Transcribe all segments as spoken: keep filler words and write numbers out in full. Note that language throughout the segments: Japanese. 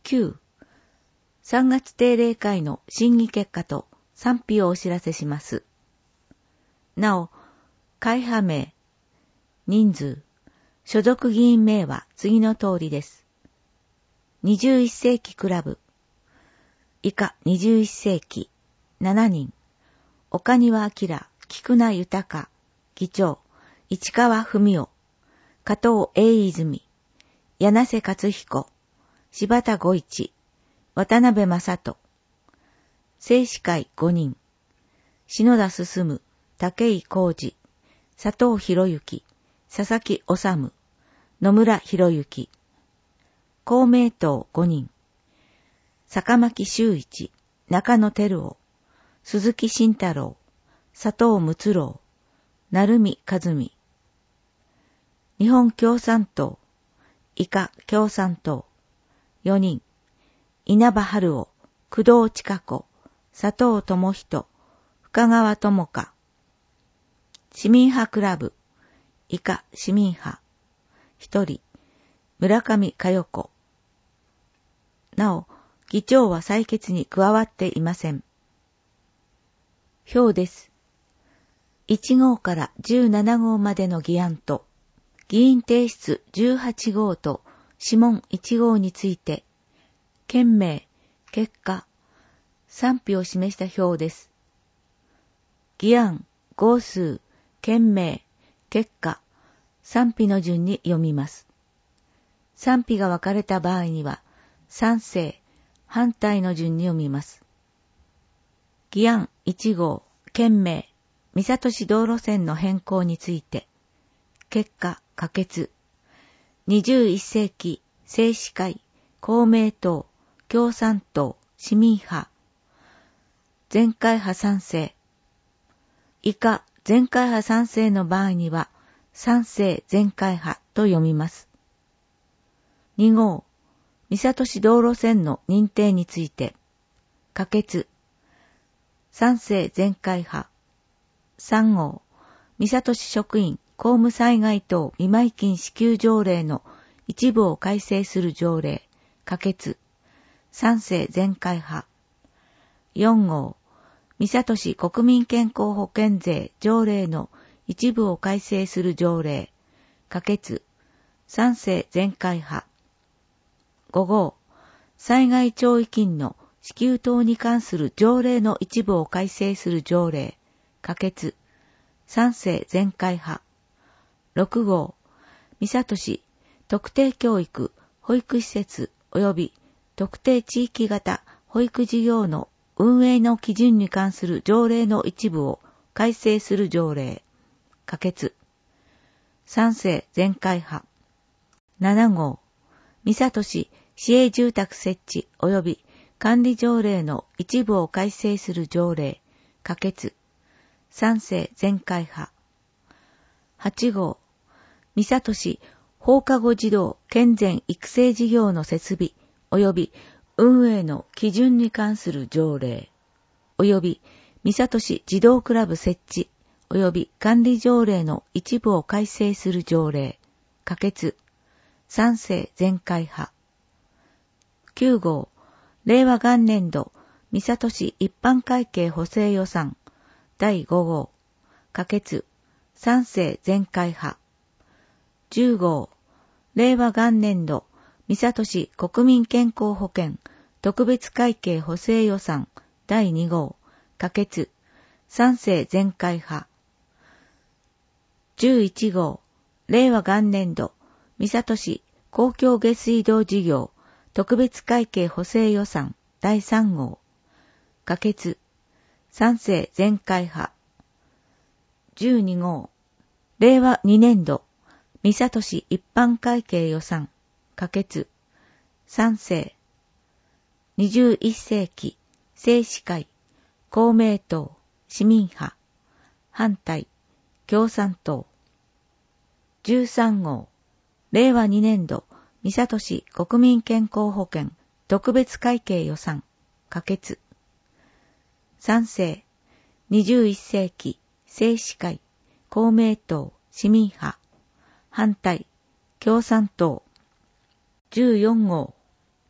きゅう、さんがつ定例会の審議結果と賛否をお知らせします。なお、会派名、人数、所属議員名は次の通りです。にじゅういっ世紀クラブ、以下にじゅういっ世紀、しちにん、岡庭明、菊名豊、議長、市川文夫、加藤栄泉、柳瀬勝彦、柴田五一、渡辺正人、正司会ごにん、篠田進、武井浩二、佐藤博之、佐々木治、野村博之、公明党ごにん、坂巻修一、中野照夫、鈴木慎太郎、佐藤睦郎、成海和美、日本共産党、以下共産党、よにん、稲葉春夫、工藤千佳子、佐藤智人、深川智香、市民派クラブ、以下市民派、ひとり、村上佳代子。なお、議長は採決に加わっていません。表です。いち号からじゅうなな号までの議案と、議員提出じゅうはち号と諮問いち号について、件名、結果、賛否を示した表です。議案、号数、件名、結果、賛否の順に読みます。賛否が分かれた場合には、賛成、反対の順に読みます。議案いち号、件名、三郷市道路線の変更について、結果、可決。にじゅういっ世紀、正司会、公明党、共産党、市民派、全会派賛成。以下、全会派賛成の場合には、賛成全会派と読みます。に号、三郷市道路線の認定について、可決。賛成全会派。さん号、三郷市職員公務災害等見舞金支給条例の一部を改正する条例、可決。賛成全会派。よん号、三郷市国民健康保険税条例の一部を改正する条例、可決。賛成全会派。ご号、災害弔意金の支給等に関する条例の一部を改正する条例、可決。賛成全会派。ろく号、三郷市特定教育保育施設及び特定地域型保育事業の運営の基準に関する条例の一部を改正する条例、可決。賛成全会派。なな号、三郷市市営住宅設置及び管理条例の一部を改正する条例、可決。賛成全会派。はち号、三郷市放課後児童健全育成事業の設備及び運営の基準に関する条例、及び三郷市児童クラブ設置及び管理条例の一部を改正する条例、可決。賛成全会派。きゅう号、令和元年度三郷市一般会計補正予算だいご号、可決。賛成全会派。じゅう号、令和元年度三郷市国民健康保険特別会計補正予算だいに号、可決。賛成全会派。じゅういち号、令和元年度三郷市公共下水道事業特別会計補正予算だいさん号、可決。賛成全会派。じゅうに号、令和に年度三郷市一般会計予算、可決。賛成。にじゅういっ世紀正司会、公明党、市民派、反対、共産党。じゅうさん号、令和に年度三郷市国民健康保険特別会計予算、可決。賛成。にじゅういっ世紀正司会、公明党、市民派、反対、共産党。じゅうよん号、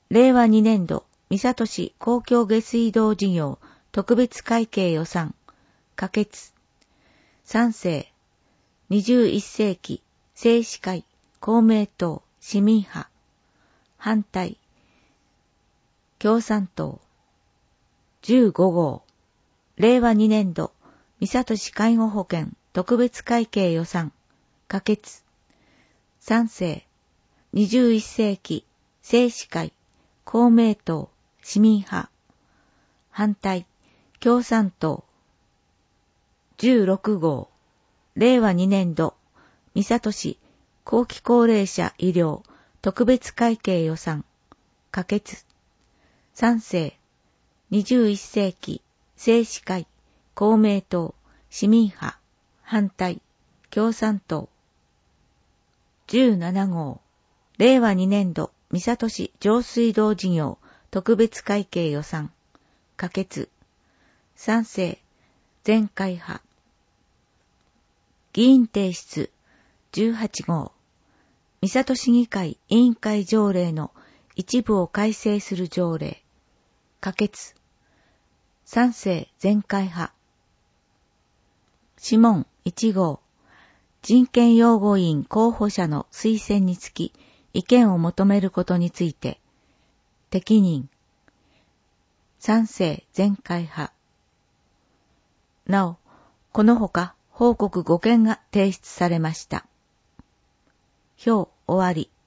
れいわにねんど、三郷市公共下水道事業特別会計予算、可決。賛成、にじゅういっせいき政士会公明党市民派、反対、共産党。じゅうごごう、れいわにねんど、三郷市介護保険特別会計予算、可決。賛成、にじゅういっせいき政士会公明党市民派、反対、共産党。じゅうろくごう、れいわにねんど、三郷市後期高齢者医療特別会計予算、可決。賛成、にじゅういっせいき政士会公明党市民派、反対、共産党。じゅうななごう、れいわにねんど、三郷市上水道事業特別会計予算、可決。賛成、全会派。議員提出じゅうはちごう、三郷市議会委員会条例の一部を改正する条例、可決。賛成、全会派。諮問いちごう、人権擁護委員候補者の推薦につき意見を求めることについて、適任。賛成、全会派。なお、このほか報告ごけんが提出されました。表終わり。